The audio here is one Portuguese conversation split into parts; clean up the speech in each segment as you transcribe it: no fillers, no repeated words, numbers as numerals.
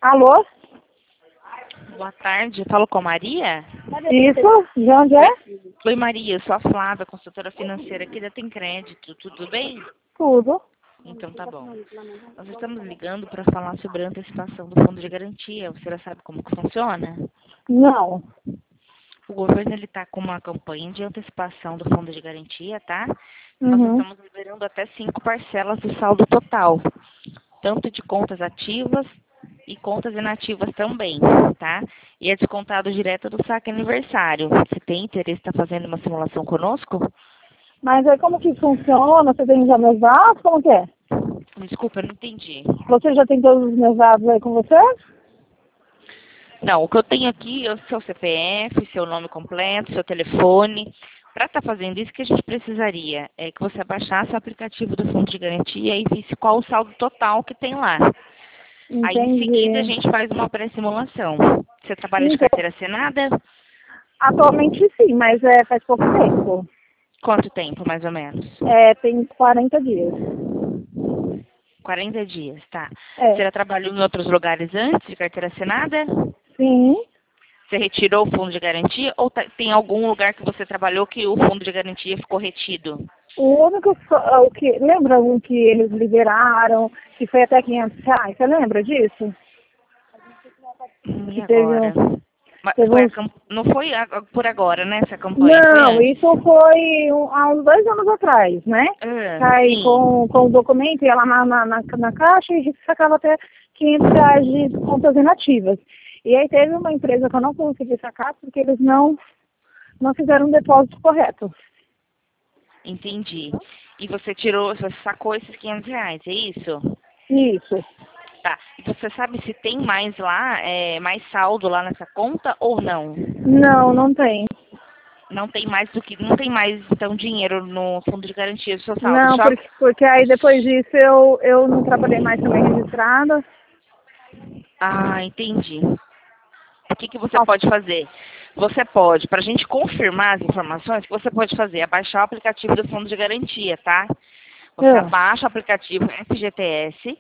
Alô? Boa tarde, falo com a Maria? Isso? De onde é? Oi Maria, eu sou a Flávia, consultora financeira aqui da Tem Crédito, tudo bem? Tudo. Então tá bom. Nós estamos ligando para falar sobre a antecipação do fundo de garantia. Você já sabe como que funciona? Não. O governo ele está com uma campanha de antecipação do fundo de garantia, tá? Nós Uhum. estamos liberando até 5 parcelas do saldo total, tanto de contas ativas e contas inativas também, tá? E é descontado direto do saque aniversário. Você tem interesse em estar fazendo uma simulação conosco? Mas aí como que funciona? Você tem já meus dados? Como que é? Desculpa, eu não entendi. Você já tem todos os meus dados aí com você? Não, o que eu tenho aqui é o seu CPF, seu nome completo, seu telefone. Para estar fazendo isso, o que a gente precisaria é que você baixasse o aplicativo do Fundo de Garantia e visse qual o saldo total que tem lá. Aí, em seguida, a Entendi. gente faz uma pré-simulação. Você trabalha de Então, carteira assinada? atualmente sim, mas faz pouco tempo. Quanto tempo, mais ou menos? Tem 40 dias. 40 dias, tá. Você É. já trabalhou em outros lugares antes de carteira assinada? Sim. Você retirou o fundo de garantia ou tem algum lugar que você trabalhou que o fundo de garantia ficou retido? O único, o que, lembra um que eles liberaram, que foi até R$ 500? Você lembra disso? E Que teve, agora? Mas teve foi uns. não foi por agora, né, essa campanha? Foi Não, antes? isso foi há uns 2 anos atrás, né? Aí Sim. com o documento ia lá na caixa e sacava até R$ 500 de contas inativas. E aí teve uma empresa que eu não consegui sacar porque eles não fizeram um depósito correto. Entendi. E você sacou esses R$ 500, é isso? Isso. Tá. E você sabe se tem mais lá, mais saldo lá nessa conta ou não? Não, não tem. Não tem mais, então, dinheiro no fundo de garantia do seu saldo. Não, porque aí depois disso eu não trabalhei mais também registrada. Ah, entendi. O que você pode fazer? Você pode, para a gente confirmar as informações, o que você pode fazer é baixar o aplicativo do fundo de garantia, tá? Você Ah, abaixa o aplicativo FGTS,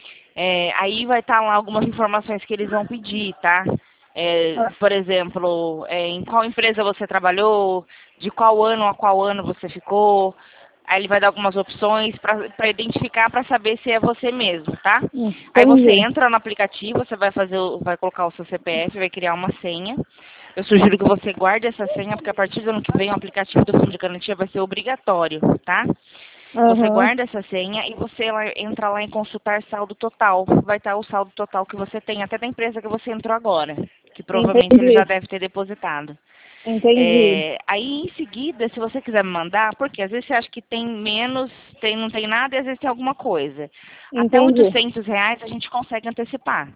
aí vai estar lá algumas informações que eles vão pedir, tá? ah, Por exemplo, em qual empresa você trabalhou, de qual ano a qual ano você ficou. Aí ele vai dar algumas opções para identificar, para saber se é você mesmo, tá? Aí você entendi. entra no aplicativo, você vai colocar o seu CPF, vai criar uma senha. Eu sugiro que você guarde essa senha, porque a partir do ano que vem o aplicativo do Fundo de Garantia vai ser obrigatório, tá? Você Aham, guarda essa senha e você entra lá em consultar saldo total. Vai estar o saldo total que você tem, até da empresa que você entrou agora, que provavelmente ele já entendi. deve ter depositado. Entendi. Aí em seguida, se você quiser me mandar, porque às vezes você acha que tem menos, não tem nada e às vezes tem alguma coisa. Até Entendi. R$ 800 a gente consegue antecipar.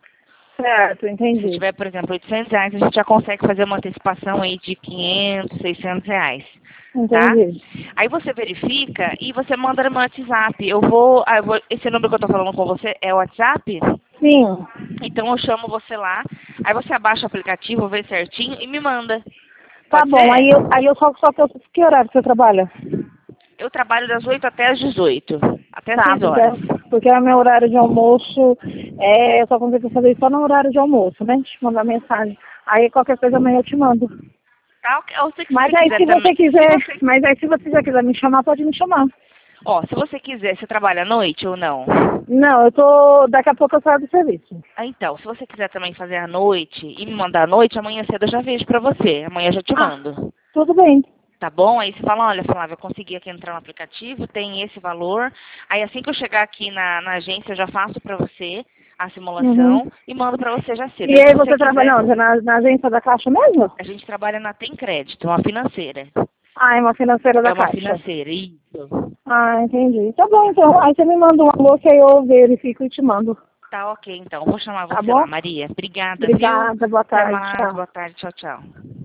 Certo, Se entendi. tiver, por exemplo, R$ 800, a gente já consegue fazer uma antecipação aí de R$ 500, R$ 600, tá? Entendi. Aí você verifica e você manda no meu WhatsApp. Esse número que eu tô falando com você é o WhatsApp? Sim. Então eu chamo você lá, aí você abaixa o aplicativo, vê certinho e me manda. Tá Pode bom. ser? Aí eu só que horário você trabalha? Eu trabalho das 8 até as 18, até Tá, 6 horas. porque é o meu horário de almoço, eu só consigo fazer isso só no horário de almoço, né? Te mandar mensagem. Aí qualquer coisa amanhã eu te mando. Tá? Ou se Mas você aí quiser se também. você quiser, mas aí se você já quiser me chamar, pode me chamar. Se você quiser, você trabalha à noite ou não? Não, daqui a pouco eu saio do serviço. Ah, então, se você quiser também fazer à noite e me mandar à noite, amanhã cedo eu já vejo pra você. Amanhã eu já te Ah, mando. tudo bem. Tá bom? Aí você fala, olha, Flávia, eu consegui aqui entrar no aplicativo, tem esse valor. Aí assim que eu chegar aqui na agência, eu já faço pra você a Uhum. simulação e mando pra você já cedo. E Aí se aí você você quiser, trabalha onde? Na agência da Caixa mesmo? a gente trabalha na Tem Crédito, uma financeira. Ah, é uma financeira É da uma Caixa. financeira, isso. Ah, entendi. Tá bom, então. Aí você me manda um alô que aí eu verifico e te mando. Tá ok, então. Vou chamar Tá você lá, bom? Maria. Obrigada, viu? Obrigada, boa Até tarde, mais. tchau. Boa tarde. Tchau, tchau.